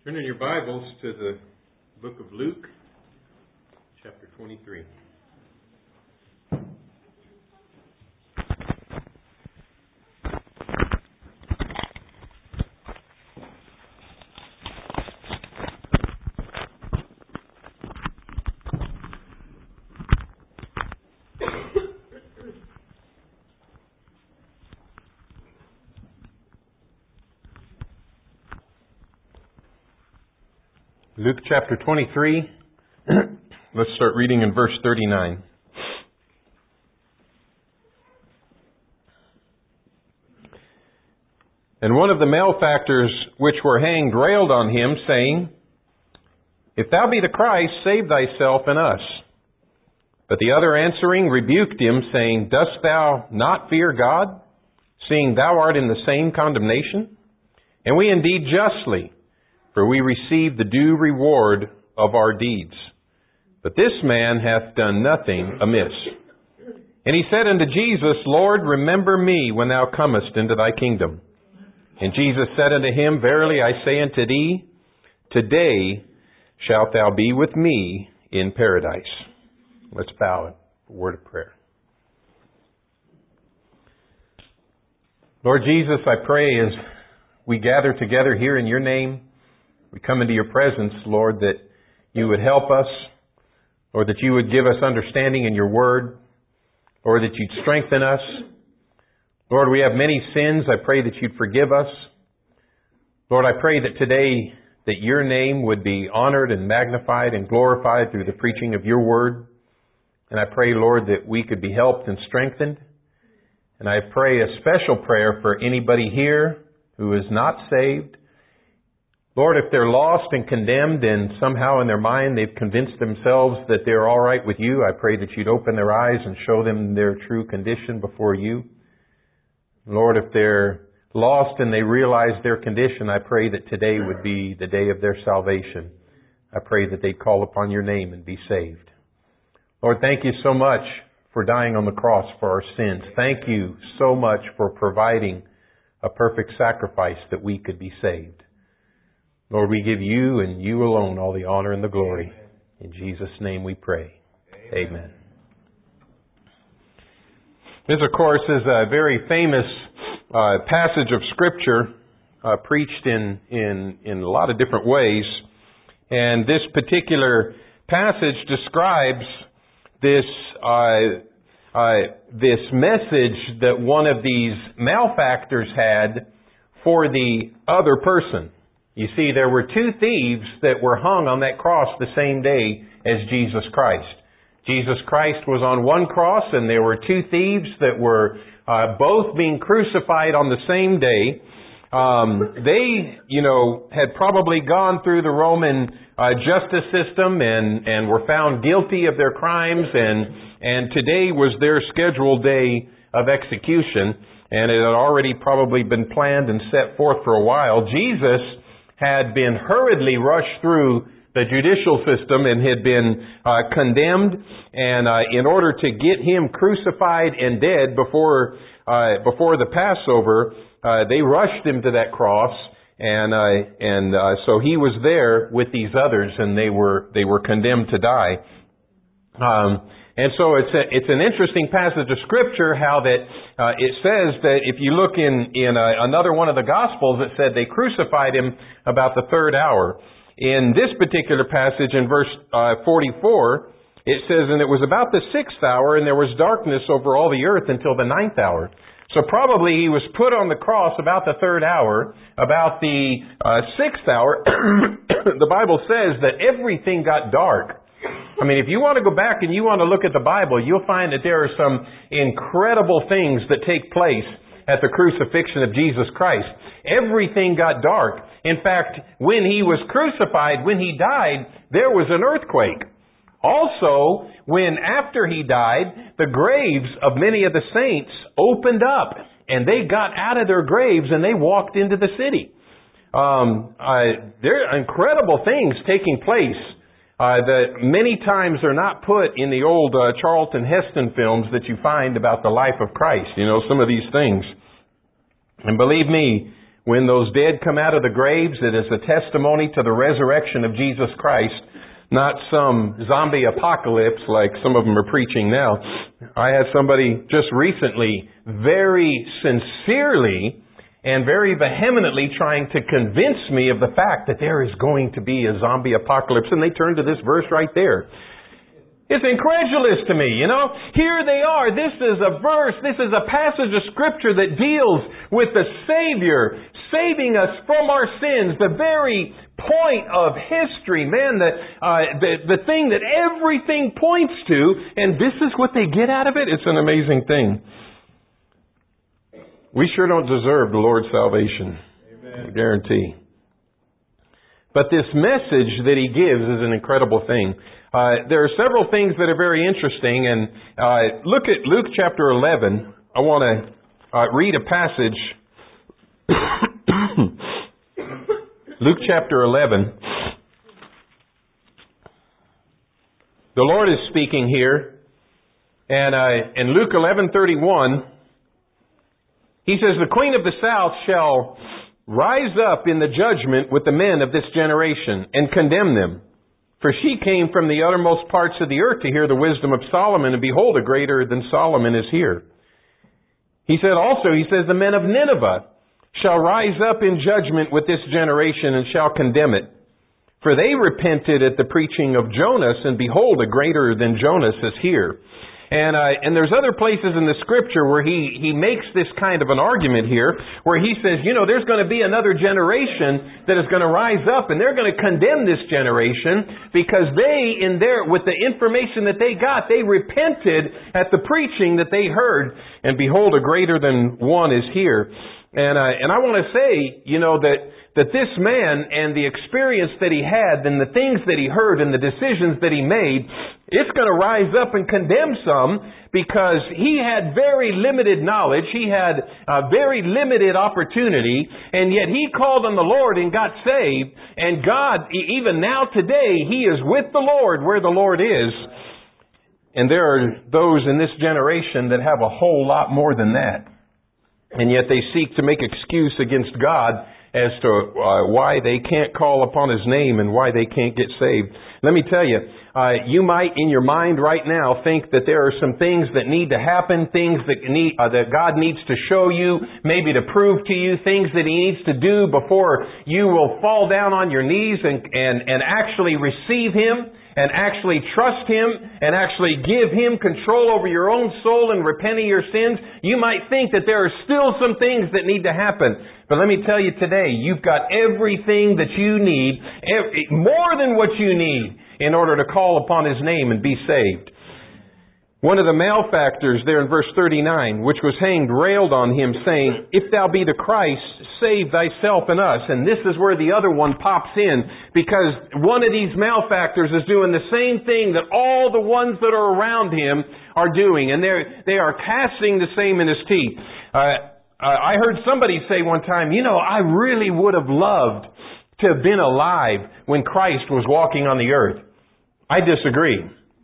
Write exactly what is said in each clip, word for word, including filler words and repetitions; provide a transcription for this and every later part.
Turn in your Bibles to the book of Luke, chapter twenty-three. Luke chapter twenty-three, let's start reading in verse thirty-nine. And one of the malefactors which were hanged railed on him, saying, If thou be the Christ, save thyself and us. But the other answering rebuked him, saying, Dost thou not fear God, seeing thou art in the same condemnation? And we indeed justly, for we receive the due reward of our deeds. But this man hath done nothing amiss. And he said unto Jesus, Lord, remember me when thou comest into thy kingdom. And Jesus said unto him, Verily I say unto thee, today shalt thou be with me in paradise. Let's bow in a word of prayer. Lord Jesus, I pray as we gather together here in your name, we come into your presence, Lord, that you would help us, Lord, that you would give us understanding in your word, Lord, that you'd strengthen us. Lord, we have many sins. I pray that you'd forgive us. Lord, I pray that today that your name would be honored and magnified and glorified through the preaching of your word. And I pray, Lord, that we could be helped and strengthened. And I pray a special prayer for anybody here who is not saved. Lord, if they're lost and condemned and somehow in their mind they've convinced themselves that they're all right with you, I pray that you'd open their eyes and show them their true condition before you. Lord, if they're lost and they realize their condition, I pray that today would be the day of their salvation. I pray that they'd call upon your name and be saved. Lord, thank you so much for dying on the cross for our sins. Thank you so much for providing a perfect sacrifice that we could be saved. Lord, we give you and you alone all the honor and the glory. In Jesus' name we pray. Amen. Amen. This, of course, is a very famous uh, passage of Scripture uh, preached in, in, in a lot of different ways. And this particular passage describes this, uh, uh, this message that one of these malefactors had for the other person. You see, there were two thieves that were hung on that cross the same day as Jesus Christ. Jesus Christ was on one cross, and there were two thieves that were uh, both being crucified on the same day. Um, they, you know, had probably gone through the Roman uh, justice system and, and were found guilty of their crimes, and, and today was their scheduled day of execution, and it had already probably been planned and set forth for a while. Jesus had been hurriedly rushed through the judicial system and had been uh, condemned, and uh, in order to get him crucified and dead before uh, before the Passover, uh, they rushed him to that cross, and uh, and uh, so he was there with these others, and they were they were condemned to die. Um, And so it's a, it's an interesting passage of Scripture how that uh, it says that if you look in, in a, another one of the Gospels, it said they crucified him about the third hour. In this particular passage in verse uh, forty-four, it says, And it was about the sixth hour, and there was darkness over all the earth until the ninth hour. So probably he was put on the cross about the third hour. About the uh, sixth hour, the Bible says that everything got dark. I mean, if you want to go back and you want to look at the Bible, you'll find that there are some incredible things that take place at the crucifixion of Jesus Christ. Everything got dark. In fact, when he was crucified, when he died, there was an earthquake. Also, when after he died, the graves of many of the saints opened up, and they got out of their graves and they walked into the city. Um, uh, there are incredible things taking place Uh, that many times are not put in the old uh, Charlton Heston films that you find about the life of Christ. You know, some of these things. And believe me, when those dead come out of the graves, it is a testimony to the resurrection of Jesus Christ, not some zombie apocalypse like some of them are preaching now. I had somebody just recently very sincerely and very vehemently trying to convince me of the fact that there is going to be a zombie apocalypse, and they turned to this verse right there. It's incredulous to me, you know. Here they are. This is a verse, this is a passage of Scripture that deals with the Savior saving us from our sins, the very point of history, man, that uh, the, the thing that everything points to, and this is what they get out of it. It's an amazing thing. We sure don't deserve the Lord's salvation. Amen. I guarantee. But this message that He gives is an incredible thing. Uh, there are several things that are very interesting, and uh, look at Luke chapter eleven. I want to uh, read a passage. Luke chapter eleven. The Lord is speaking here, and uh, in Luke eleven thirty-one, He says, "The Queen of the South shall rise up in the judgment with the men of this generation and condemn them. For she came from the uttermost parts of the earth to hear the wisdom of Solomon, and behold, a greater than Solomon is here." He said also, he says, "The men of Nineveh shall rise up in judgment with this generation and shall condemn it. For they repented at the preaching of Jonas, and behold, a greater than Jonas is here." And uh, and there's other places in the Scripture where he, he makes this kind of an argument here, where he says, you know, there's going to be another generation that is going to rise up, and they're going to condemn this generation because they, in their, with the information that they got, they repented at the preaching that they heard, and behold, a greater than one is here. And uh, and I want to say, you know, that that this man and the experience that he had and the things that he heard and the decisions that he made, it's going to rise up and condemn some because he had very limited knowledge. He had a very limited opportunity, and yet he called on the Lord and got saved. And God, even now today, he is with the Lord where the Lord is. And there are those in this generation that have a whole lot more than that. And yet they seek to make excuse against God as to uh, why they can't call upon His name and why they can't get saved. Let me tell you, uh, you might in your mind right now think that there are some things that need to happen, things that need uh, that God needs to show you, maybe to prove to you, things that He needs to do before you will fall down on your knees and, and, and actually receive Him and actually trust Him and actually give Him control over your own soul and repent of your sins. You might think that there are still some things that need to happen. But let me tell you today, you've got everything that you need, every, more than what you need, in order to call upon His name and be saved. One of the malefactors there in verse thirty-nine, which was hanged, railed on Him, saying, "If thou be the Christ, save thyself and us." And this is where the other one pops in, because one of these malefactors is doing the same thing that all the ones that are around him are doing, and they're they are casting the same in his teeth. Uh, I heard somebody say one time, you know, I really would have loved to have been alive when Christ was walking on the earth. I disagree.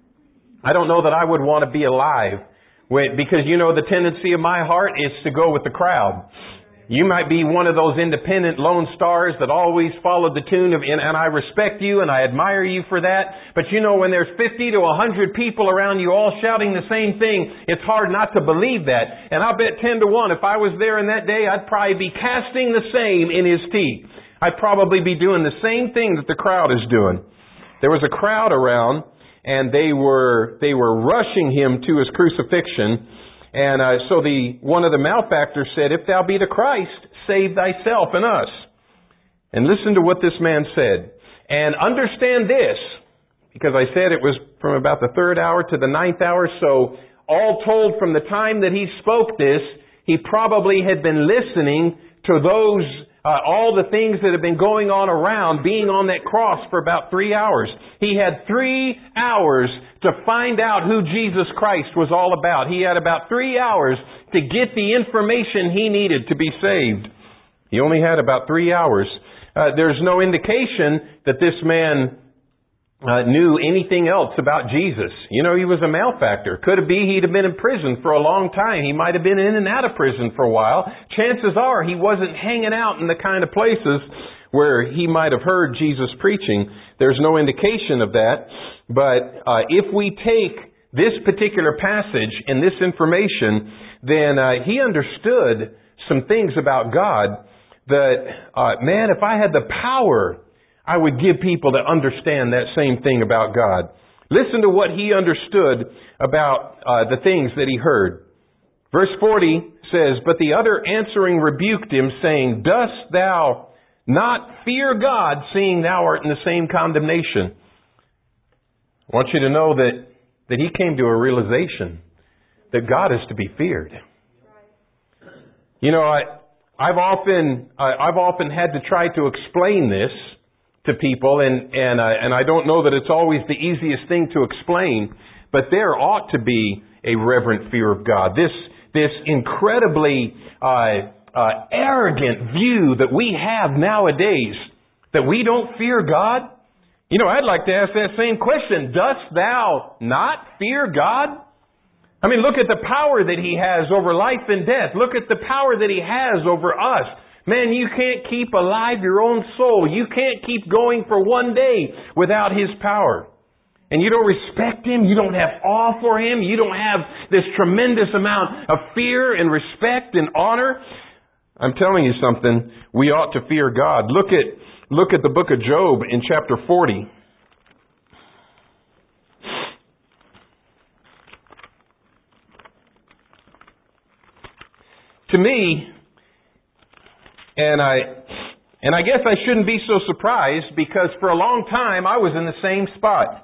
I don't know that I would want to be alive when, because, you know, the tendency of my heart is to go with the crowd. You might be one of those independent lone stars that always followed the tune of, and, and I respect you and I admire you for that. But you know, when there's fifty to a hundred people around you all shouting the same thing, it's hard not to believe that. And I'll bet ten to one, if I was there in that day, I'd probably be casting the same in His teeth. I'd probably be doing the same thing that the crowd is doing. There was a crowd around, and they were they were rushing Him to His crucifixion. And uh, so the one of the malefactors said, "If thou be the Christ, save thyself and us." And listen to what this man said. And understand this, because I said it was from about the third hour to the ninth hour. So all told, from the time that he spoke this, he probably had been listening to those, uh, all the things that have been going on around being on that cross for about three hours. He had three hours to find out who Jesus Christ was all about. He had about three hours to get the information he needed to be saved. He only had about three hours. Uh, there's no indication that this man uh, knew anything else about Jesus. You know, he was a malefactor. Could it be he'd have been in prison for a long time? He might have been in and out of prison for a while. Chances are he wasn't hanging out in the kind of places where he might have heard Jesus preaching. There's no indication of that. But uh, if we take this particular passage and this information, then uh, he understood some things about God that, uh, man, if I had the power, I would give people to understand that same thing about God. Listen to what he understood about uh, the things that he heard. Verse forty says, "But the other answering rebuked him, saying, Dost thou not fear God, seeing thou art in the same condemnation?" I want you to know that, that he came to a realization that God is to be feared. You know, I, I've often, I, I've often had to try to explain this to people, and and uh, and I don't know that it's always the easiest thing to explain, but there ought to be a reverent fear of God. This this incredibly uh, uh, arrogant view that we have nowadays, that we don't fear God. You know, I'd like to ask that same question. Dost thou not fear God? I mean, look at the power that he has over life and death. Look at the power that he has over us. Man, you can't keep alive your own soul. You can't keep going for one day without his power. And you don't respect him. You don't have awe for him. You don't have this tremendous amount of fear and respect and honor. I'm telling you something. We ought to fear God. Look at, look at the book of Job in chapter forty. To me, and I and I guess I shouldn't be so surprised, because for a long time I was in the same spot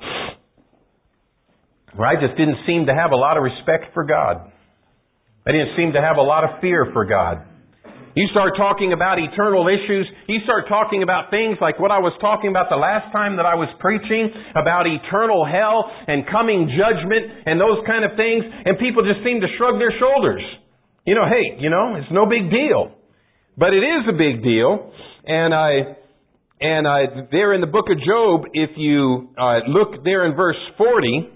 where I just didn't seem to have a lot of respect for God. I didn't seem to have a lot of fear for God. You start talking about eternal issues, you start talking about things like what I was talking about the last time that I was preaching, about eternal hell and coming judgment and those kind of things, and people just seem to shrug their shoulders. You know, hey, you know, it's no big deal. But it is a big deal. And I, and I, there in the book of Job, if you uh, look there in verse forty,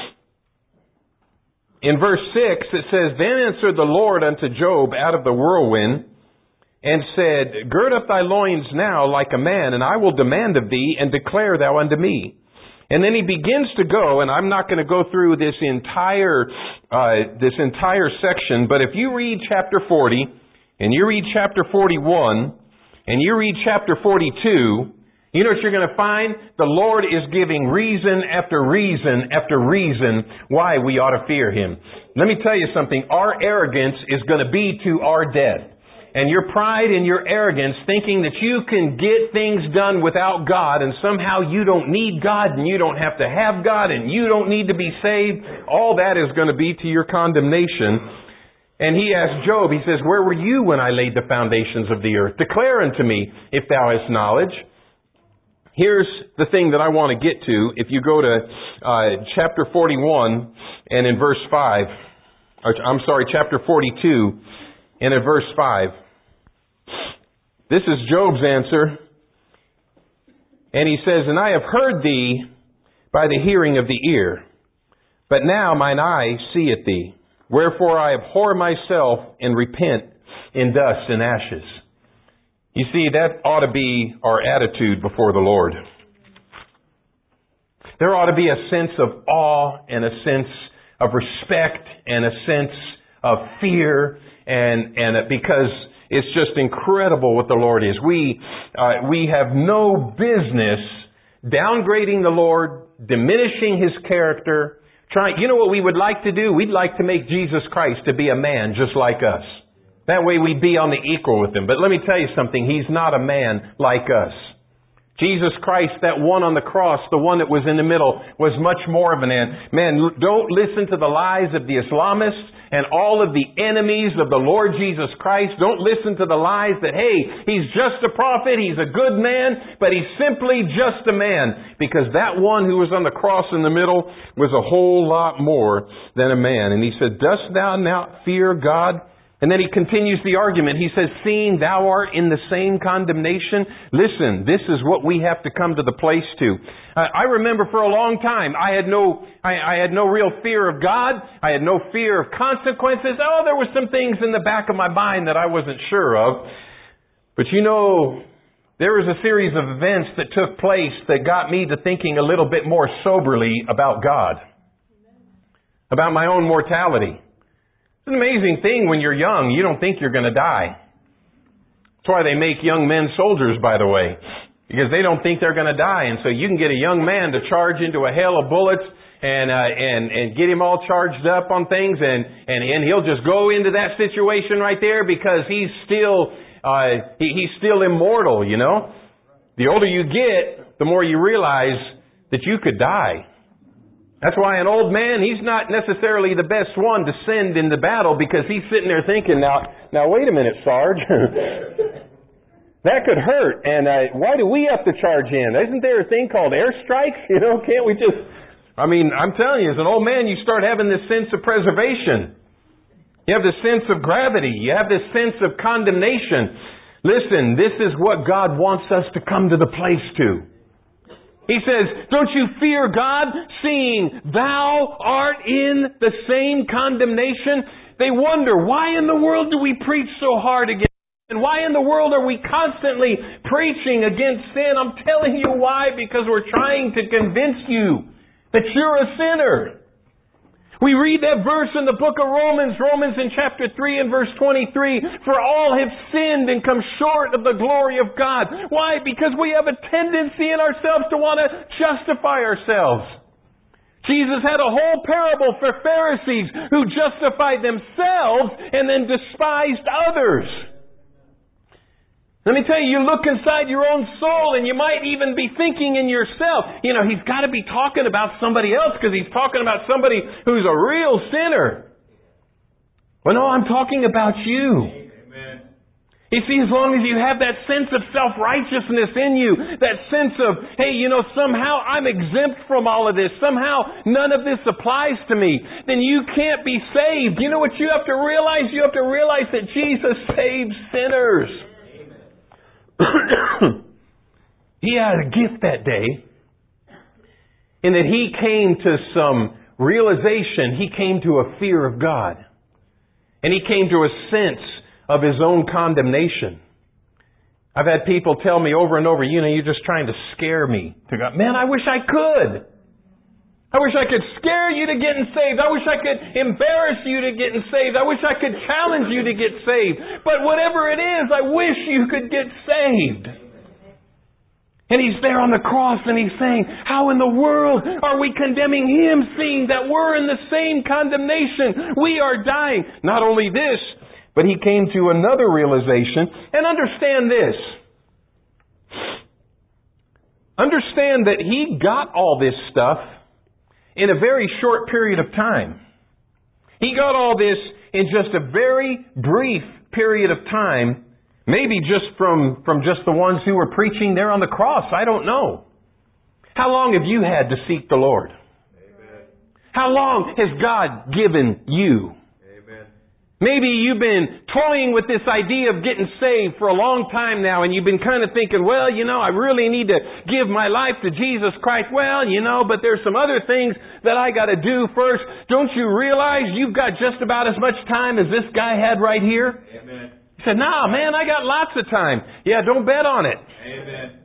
in verse six, it says, "Then answered the Lord unto Job out of the whirlwind, and said, Gird up thy loins now like a man, and I will demand of thee, and declare thou unto me." And then he begins to go, and I'm not going to go through this entire uh, this entire section, but if you read chapter forty, and you read chapter forty-one, and you read chapter forty-two, you know what you're going to find? The Lord is giving reason after reason after reason why we ought to fear him. Let me tell you something. Our arrogance is going to be to our death. And your pride and your arrogance, thinking that you can get things done without God, and somehow you don't need God, and you don't have to have God, and you don't need to be saved, all that is going to be to your condemnation. And he asked Job, he says, "Where were you when I laid the foundations of the earth? Declare unto me, if thou hast knowledge." Here's the thing that I want to get to. If you go to uh, chapter forty-one and in verse five, or, I'm sorry, chapter forty-two and in verse five. This is Job's answer. And he says, "And I have heard thee by the hearing of the ear, but now mine eye seeth thee. Wherefore I abhor myself and repent in dust and ashes." You see, that ought to be our attitude before the Lord. There ought to be a sense of awe and a sense of respect and a sense of fear, and and because it's just incredible what the Lord is. We uh, we have no business downgrading the Lord, diminishing his character. Trying, you know what we would like to do? We'd like to make Jesus Christ to be a man just like us. That way we'd be on the equal with him. But let me tell you something. He's not a man like us. Jesus Christ, that one on the cross, the one that was in the middle, was much more of an man. Man, don't listen to the lies of the Islamists and all of the enemies of the Lord Jesus Christ. Don't listen to the lies that, hey, he's just a prophet, he's a good man, but he's simply just a man. Because that one who was on the cross in the middle was a whole lot more than a man. And he said, "Dost thou not fear God?" And then he continues the argument. He says, seeing thou art in the same condemnation, listen, this is what we have to come to the place to. Uh, I remember for a long time, I had no, I, I had no real fear of God. I had no fear of consequences. Oh, there were some things in the back of my mind that I wasn't sure of. But you know, there was a series of events that took place that got me to thinking a little bit more soberly about God. About my own mortality. It's an amazing thing when you're young. You don't think you're going to die. That's why they make young men soldiers, by the way. Because they don't think they're going to die. And so you can get a young man to charge into a hail of bullets and uh, and and get him all charged up on things. And, and, and he'll just go into that situation right there because he's still, uh, he, he's still immortal, you know. The older you get, the more you realize that you could die. That's why an old man, he's not necessarily the best one to send in the battle because he's sitting there thinking, now, now wait a minute, Sarge. That could hurt. And uh, why do we have to charge in? Isn't there a thing called airstrikes? You know, can't we just... I mean, I'm telling you, as an old man, you start having this sense of preservation. You have this sense of gravity. You have this sense of condemnation. Listen, this is what God wants us to come to the place to. He says, don't you fear God, seeing thou art in the same condemnation? They wonder, why in the world do we preach so hard against sin? And why in the world are we constantly preaching against sin? I'm telling you why, because we're trying to convince you that you're a sinner. We read that verse in the book of Romans, Romans in chapter three and verse twenty-three. For all have sinned and come short of the glory of God. Why? Because we have a tendency in ourselves to want to justify ourselves. Jesus had a whole parable for Pharisees who justified themselves and then despised others. Let me tell you, you look inside your own soul and you might even be thinking in yourself, you know, he's got to be talking about somebody else because he's talking about somebody who's a real sinner. Well, no, I'm talking about you. Amen. You see, as long as you have that sense of self-righteousness in you, that sense of, hey, you know, somehow I'm exempt from all of this, somehow none of this applies to me, then you can't be saved. You know what you have to realize? You have to realize that Jesus saves sinners. He had a gift that day in that he came to some realization. He came to a fear of God. And he came to a sense of his own condemnation. I've had people tell me over and over, you know, you're just trying to scare me to God. Man, I wish I could. I wish I could scare you to getting saved. I wish I could embarrass you to getting saved. I wish I could challenge you to get saved. But whatever it is, I wish you could get saved. And he's there on the cross and he's saying, how in the world are we condemning him, seeing that we're in the same condemnation? We are dying. Not only this, but he came to another realization. And understand this. Understand that he got all this stuff in a very short period of time. He got all this in just a very brief period of time. Maybe just from, from just the ones who were preaching there on the cross. I don't know. How long have you had to seek the Lord? Amen. How long has God given you? Maybe you've been toying with this idea of getting saved for a long time now, and you've been kind of thinking, well, you know, I really need to give my life to Jesus Christ. Well, you know, but there's some other things that I got to do first. Don't you realize you've got just about as much time as this guy had right here? Amen. He said, nah, man, I got lots of time. Yeah, don't bet on it. Amen.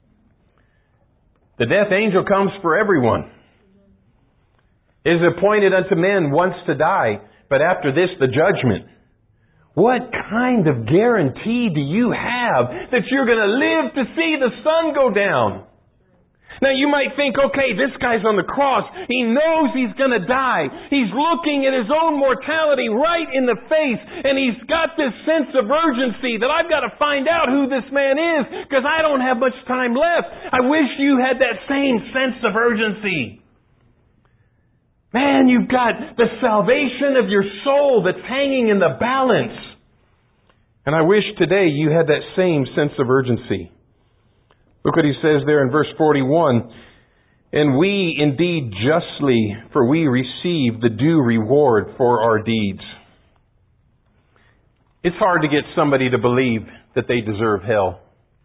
The death angel comes for everyone. It is appointed unto men once to die, but after this, the judgment. What kind of guarantee do you have that you're going to live to see the sun go down? Now you might think, okay, this guy's on the cross. He knows he's going to die. He's looking at his own mortality right in the face. And he's got this sense of urgency that I've got to find out who this man is because I don't have much time left. I wish you had that same sense of urgency. Man, you've got the salvation of your soul that's hanging in the balance. And I wish today you had that same sense of urgency. Look what he says there in verse forty-one. And we indeed justly, for we receive the due reward for our deeds. It's hard to get somebody to believe that they deserve hell.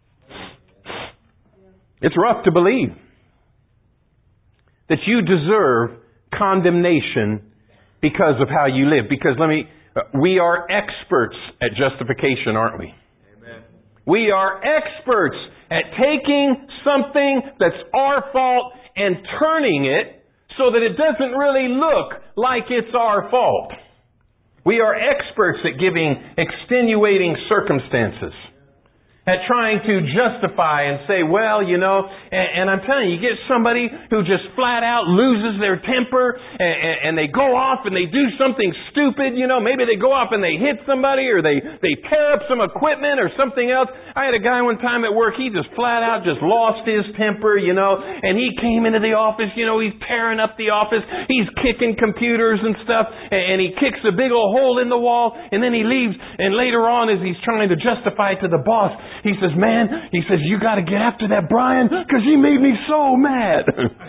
It's rough to believe that you deserve condemnation because of how you live. Because let me, we are experts at justification, aren't we? Amen. We are experts at taking something that's our fault and turning it so that it doesn't really look like it's our fault. We are experts at giving extenuating circumstances, at trying to justify and say, well, you know, and, and I'm telling you, you get somebody who just flat out loses their temper and, and they go off and they do something stupid, you know, maybe they go off and they hit somebody or they, they tear up some equipment or something else. I had a guy one time at work, he just flat out just lost his temper, you know, and he came into the office, you know, he's tearing up the office, he's kicking computers and stuff, and he kicks a big old hole in the wall, and then he leaves, and later on as he's trying to justify it to the boss, he says, man, he says, you got to get after that Brian because he made me so mad.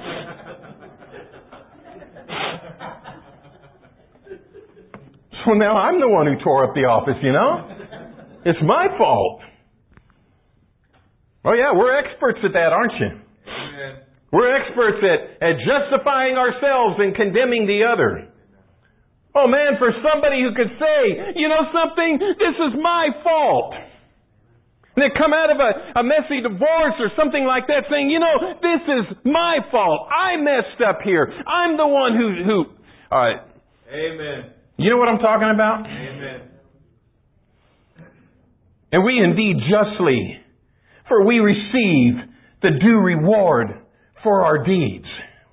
So now I'm the one who tore up the office, you know. It's my fault. Oh yeah, we're experts at that, aren't you? Amen. We're experts at, at justifying ourselves and condemning the other. Oh man, for somebody who could say, you know something, this is my fault. And they come out of a, a messy divorce or something like that saying, you know, this is my fault. I messed up here. I'm the one who... who uh, Amen. You know what I'm talking about? Amen. And we indeed justly, for we receive the due reward for our deeds.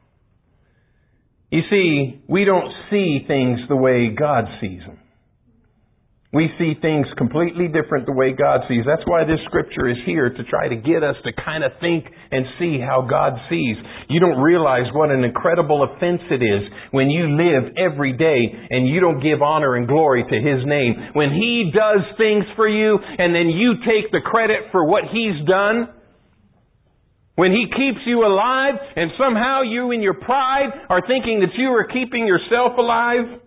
You see, we don't see things the way God sees them. We see things completely different the way God sees. That's why this scripture is here, to try to get us to kind of think and see how God sees. You don't realize what an incredible offense it is when you live every day and you don't give honor and glory to His name. When He does things for you and then you take the credit for what He's done. When He keeps you alive and somehow you in your pride are thinking that you are keeping yourself alive.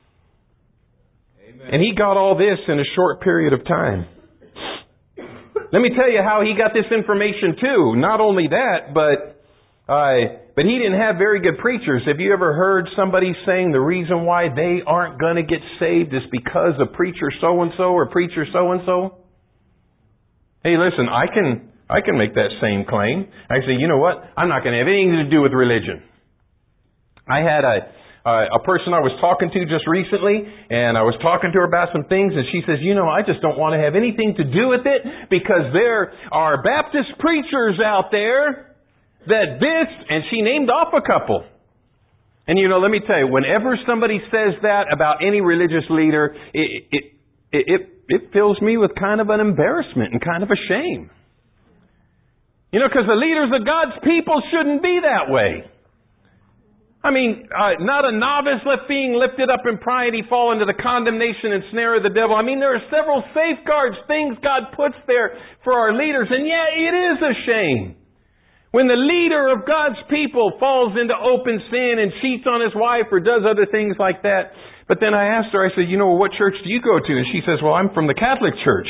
And He got all this in a short period of time. Let me tell you how He got this information too. Not only that, but uh, but He didn't have very good preachers. Have you ever heard somebody saying the reason why they aren't going to get saved is because of preacher so-and-so or preacher so-and-so? Hey, listen, I can I can make that same claim. I say, you know what? I'm not going to have anything to do with religion. I had a... Uh, a person I was talking to just recently, and I was talking to her about some things, and she says, you know, I just don't want to have anything to do with it because there are Baptist preachers out there that this, and she named off a couple. And you know, let me tell you, whenever somebody says that about any religious leader, it, it, it, it, it fills me with kind of an embarrassment and kind of a shame. You know, because the leaders of God's people shouldn't be that way. I mean, uh, not a novice left being lifted up in pride, he fall into the condemnation and snare of the devil. I mean, there are several safeguards, things God puts there for our leaders. And yeah, it is a shame when the leader of God's people falls into open sin and cheats on his wife or does other things like that. But then I asked her, I said, you know, what church do you go to? And she says, well, I'm from the Catholic Church.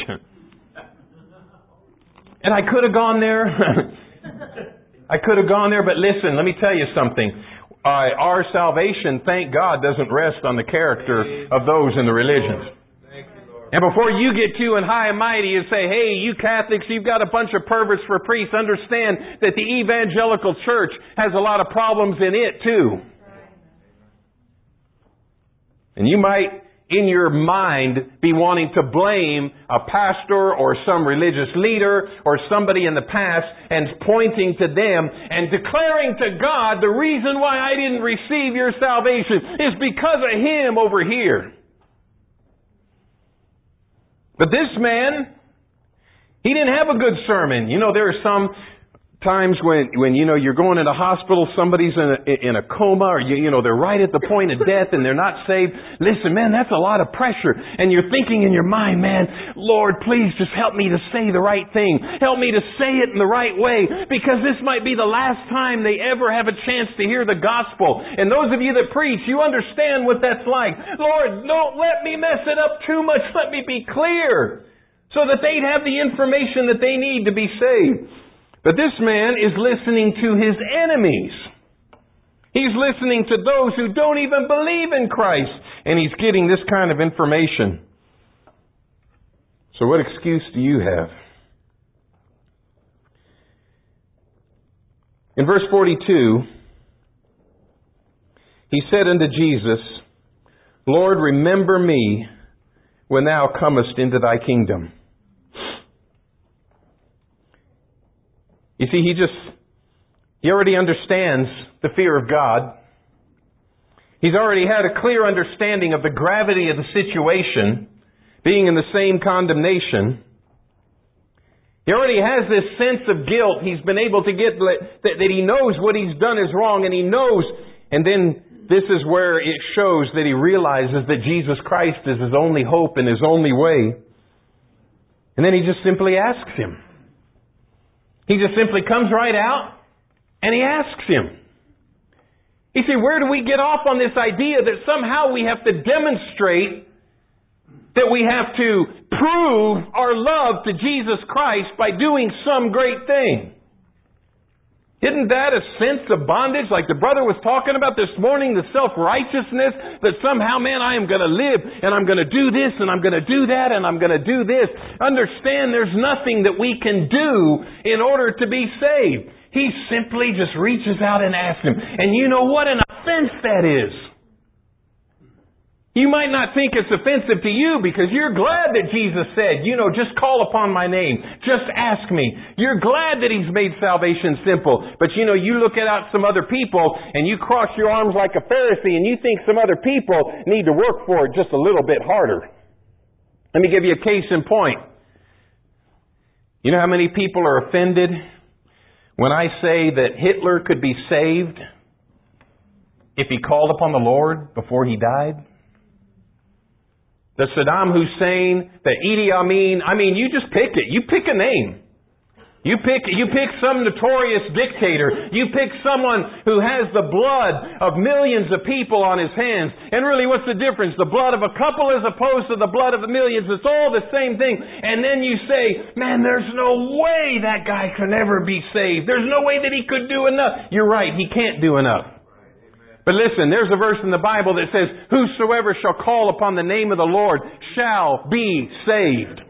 And I could have gone there. I could have gone there, but listen, let me tell you something. Uh, our salvation, thank God, doesn't rest on the character of those in the religions. And before you get too and high and mighty and say, hey, you Catholics, you've got a bunch of perverts for priests, understand that the evangelical church has a lot of problems in it too. And you might, in your mind, be wanting to blame a pastor or some religious leader or somebody in the past and pointing to them and declaring to God the reason why I didn't receive your salvation is because of him over here. But this man, he didn't have a good sermon. You know, there are some times when, when, you know, you're going into hospital, somebody's in a, in a coma, or, you, you know, they're right at the point of death and they're not saved. Listen, man, that's a lot of pressure. And you're thinking in your mind, man, Lord, please just help me to say the right thing. Help me to say it in the right way, because this might be the last time they ever have a chance to hear the gospel. And those of you that preach, you understand what that's like. Lord, don't let me mess it up too much. Let me be clear, so that they'd have the information that they need to be saved. But this man is listening to his enemies. He's listening to those who don't even believe in Christ. And he's getting this kind of information. So what excuse do you have? In verse forty-two, he said unto Jesus, Lord, remember me when thou comest into thy kingdom. You see, he just, he already understands the fear of God. He's already had a clear understanding of the gravity of the situation, being in the same condemnation. He already has this sense of guilt. He's been able to get, that, that he knows what he's done is wrong, and he knows, and then this is where it shows that he realizes that Jesus Christ is his only hope and his only way. And then he just simply asks him. He just simply comes right out and he asks him. You see, where do we get off on this idea that somehow we have to demonstrate, that we have to prove our love to Jesus Christ by doing some great thing? Isn't that a sense of bondage, like the brother was talking about this morning, the self-righteousness, that somehow, man, I am going to live, and I'm going to do this, and I'm going to do that, and I'm going to do this. Understand, there's nothing that we can do in order to be saved. He simply just reaches out and asks him. And you know what an offense that is. You might not think it's offensive to you because you're glad that Jesus said, you know, just call upon my name. Just ask me. You're glad that He's made salvation simple. But you know, you look at out some other people and you cross your arms like a Pharisee and you think some other people need to work for it just a little bit harder. Let me give you a case in point. You know how many people are offended when I say that Hitler could be saved if he called upon the Lord before he died? The Saddam Hussein, the Idi Amin, I mean, you just pick it. You pick a name. You pick, you pick some notorious dictator. You pick someone who has the blood of millions of people on his hands. And really, what's the difference? The blood of a couple as opposed to the blood of the millions. It's all the same thing. And then you say, man, there's no way that guy can ever be saved. There's no way that he could do enough. You're right, he can't do enough. But listen, there's a verse in the Bible that says, whosoever shall call upon the name of the Lord shall be saved.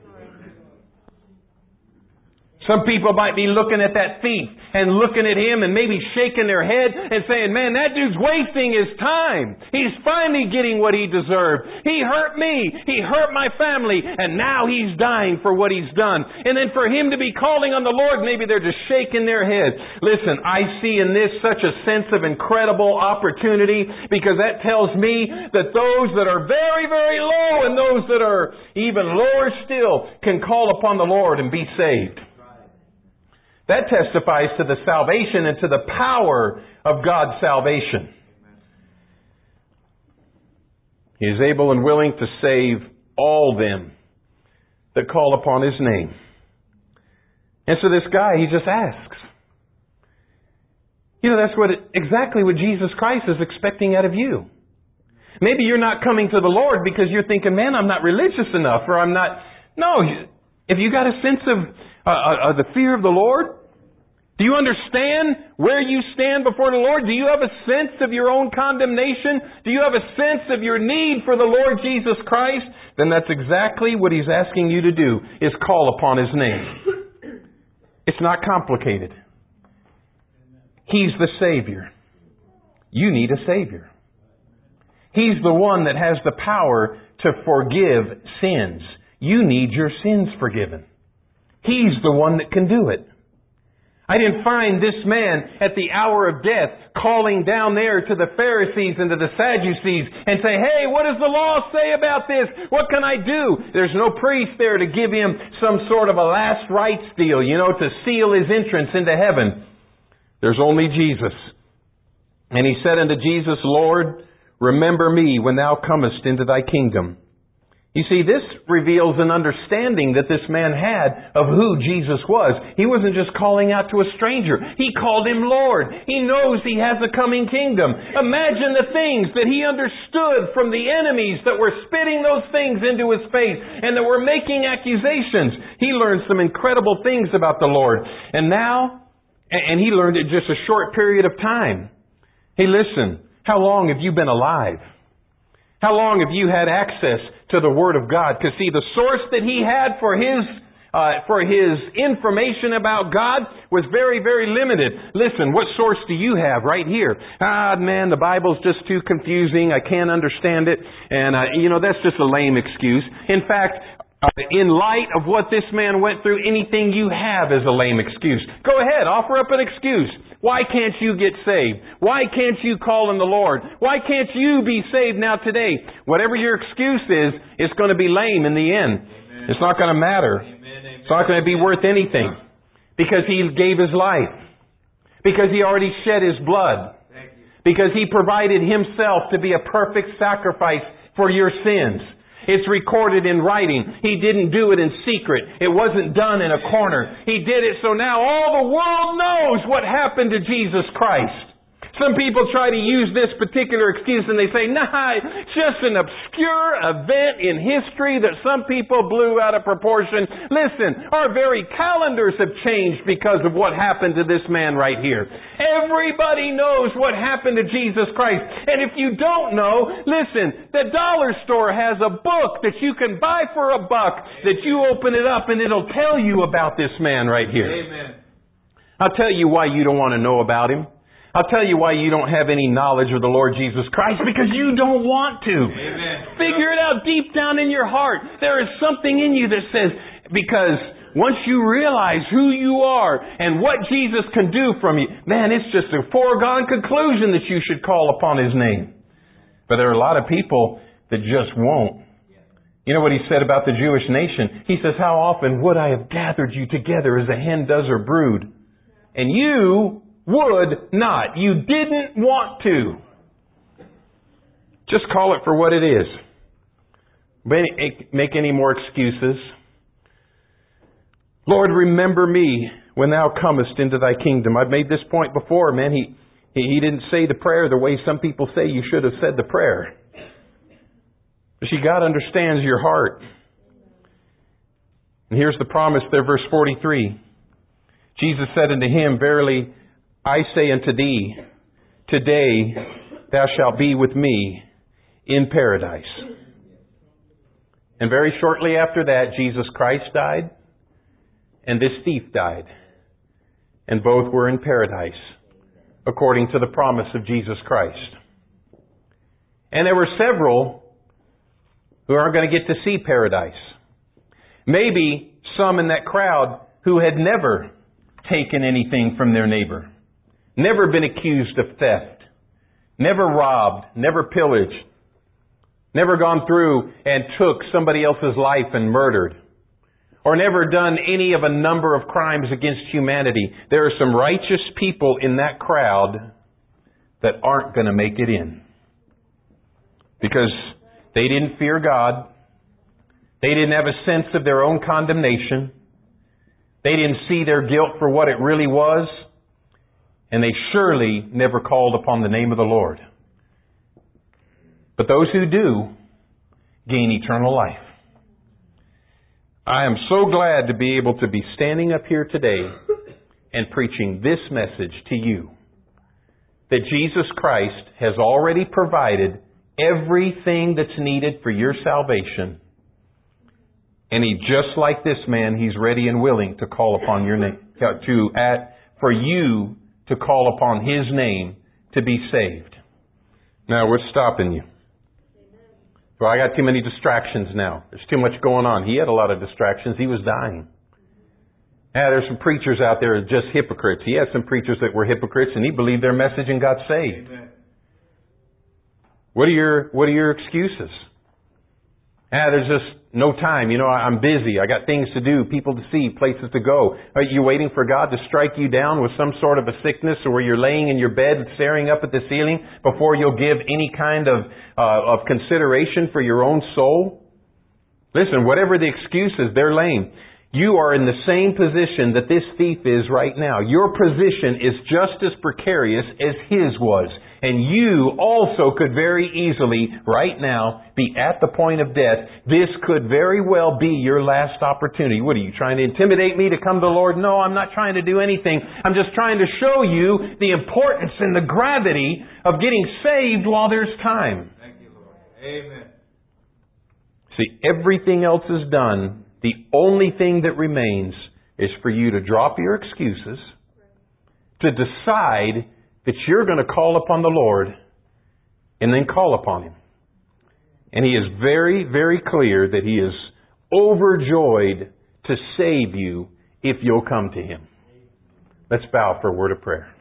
Some people might be looking at that thief and looking at him and maybe shaking their head and saying, man, that dude's wasting his time. He's finally getting what he deserved. He hurt me. He hurt my family. And now he's dying for what he's done. And then for him to be calling on the Lord, maybe they're just shaking their head. Listen, I see in this such a sense of incredible opportunity, because that tells me that those that are very, very low and those that are even lower still can call upon the Lord and be saved. That testifies to the salvation and to the power of God's salvation. He is able and willing to save all them that call upon His name. And so this guy, he just asks. You know, that's what it, exactly what Jesus Christ is expecting out of you. Maybe you're not coming to the Lord because you're thinking, man, I'm not religious enough, or I'm not... No, if you got a sense of uh, uh, the fear of the Lord, do you understand where you stand before the Lord? Do you have a sense of your own condemnation? Do you have a sense of your need for the Lord Jesus Christ? Then that's exactly what He's asking you to do, is call upon His name. It's not complicated. He's the Savior. You need a Savior. He's the one that has the power to forgive sins. You need your sins forgiven. He's the one that can do it. I didn't find this man at the hour of death calling down there to the Pharisees and to the Sadducees and say, hey, what does the law say about this? What can I do? There's no priest there to give him some sort of a last rites deal, you know, to seal his entrance into heaven. There's only Jesus. And he said unto Jesus, Lord, remember me when thou comest into thy kingdom. You see, this reveals an understanding that this man had of who Jesus was. He wasn't just calling out to a stranger. He called him Lord. He knows he has a coming kingdom. Imagine the things that he understood from the enemies that were spitting those things into his face and that were making accusations. He learned some incredible things about the Lord. And now, and he learned it just a short period of time. Hey, listen, how long have you been alive? How long have you had access to the Word of God? Because see, the source that he had for his uh, for his information about God was very, very limited. Listen, what source do you have right here? Ah, man, the Bible's just too confusing. I can't understand it. And, uh, you know, that's just a lame excuse. In fact, uh, in light of what this man went through, anything you have is a lame excuse. Go ahead, offer up an excuse. Why can't you get saved? Why can't you call on the Lord? Why can't you be saved now today? Whatever your excuse is, it's going to be lame in the end. Amen. It's not going to matter. Amen. Amen. It's not going to be worth anything. Because He gave His life. Because He already shed His blood. Because He provided Himself to be a perfect sacrifice for your sins. It's recorded in writing. He didn't do it in secret. It wasn't done in a corner. He did it so now all the world knows what happened to Jesus Christ. Some people try to use this particular excuse and they say, nah, it's just an obscure event in history that some people blew out of proportion. Listen, our very calendars have changed because of what happened to this man right here. Everybody knows what happened to Jesus Christ. And if you don't know, listen, the dollar store has a book that you can buy for a buck that you open it up and it'll tell you about this man right here. Amen. I'll tell you why you don't want to know about him. I'll tell you why you don't have any knowledge of the Lord Jesus Christ, because you don't want to. Amen. Figure it out deep down in your heart. There is something in you that says, because once you realize who you are and what Jesus can do from you, man, it's just a foregone conclusion that you should call upon His name. But there are a lot of people that just won't. You know what He said about the Jewish nation? He says, how often would I have gathered you together as a hen does her brood? And you would not. You didn't want to. Just call it for what it is. Make any more excuses. Lord, remember me when thou comest into thy kingdom. I've made this point before, man. He, he didn't say the prayer the way some people say you should have said the prayer. But see, God understands your heart. And here's the promise there, verse forty-three. Jesus said unto him, verily, I say unto thee, today thou shalt be with me in paradise. And very shortly after that, Jesus Christ died, and this thief died. And both were in paradise, according to the promise of Jesus Christ. And there were several who aren't going to get to see paradise. Maybe some in that crowd who had never taken anything from their neighbor. Never been accused of theft. Never robbed. Never pillaged. Never gone through and took somebody else's life and murdered. Or never done any of a number of crimes against humanity. There are some righteous people in that crowd that aren't going to make it in. Because they didn't fear God. They didn't have a sense of their own condemnation. They didn't see their guilt for what it really was. And they surely never called upon the name of the Lord. But those who do gain eternal life. I am so glad to be able to be standing up here today and preaching this message to you. That Jesus Christ has already provided everything that's needed for your salvation. And He, just like this man, He's ready and willing to call upon your name, to at, for you to call upon His name to be saved. Now, what's stopping you? Well, I got too many distractions now. There's too much going on. He had a lot of distractions. He was dying. Ah, there's some preachers out there that are just hypocrites. He had some preachers that were hypocrites and he believed their message and got saved. Amen. What are your, what are your excuses? Ah, there's just no time. You know, I'm busy. I got things to do, people to see, places to go. Are you waiting for God to strike you down with some sort of a sickness, or where you're laying in your bed staring up at the ceiling before you'll give any kind of, uh, of consideration for your own soul? Listen, whatever the excuses, they're lame. You are in the same position that this thief is right now. Your position is just as precarious as his was. And you also could very easily, right now, be at the point of death. This could very well be your last opportunity. What are you, trying to intimidate me to come to the Lord? No, I'm not trying to do anything. I'm just trying to show you the importance and the gravity of getting saved while there's time. Thank you, Lord. Amen. See, everything else is done. The only thing that remains is for you to drop your excuses, to decide that you're going to call upon the Lord, and then call upon Him. And He is very, very clear that He is overjoyed to save you if you'll come to Him. Let's bow for a word of prayer.